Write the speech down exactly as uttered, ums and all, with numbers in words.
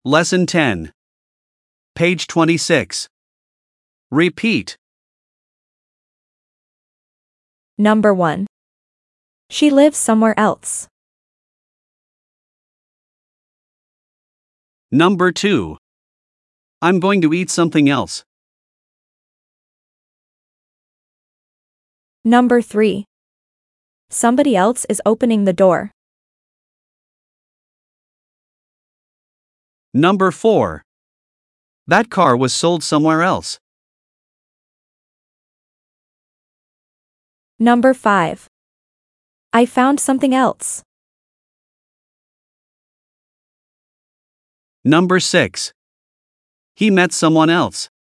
Lesson ten. Page twenty-six. Repeat. Number one. She lives somewhere else. Number two. I'm going to eat something else. Number three. Somebody else is opening the door. Number four. That car was sold somewhere else. Number five. I found something else. Number six. He met someone else.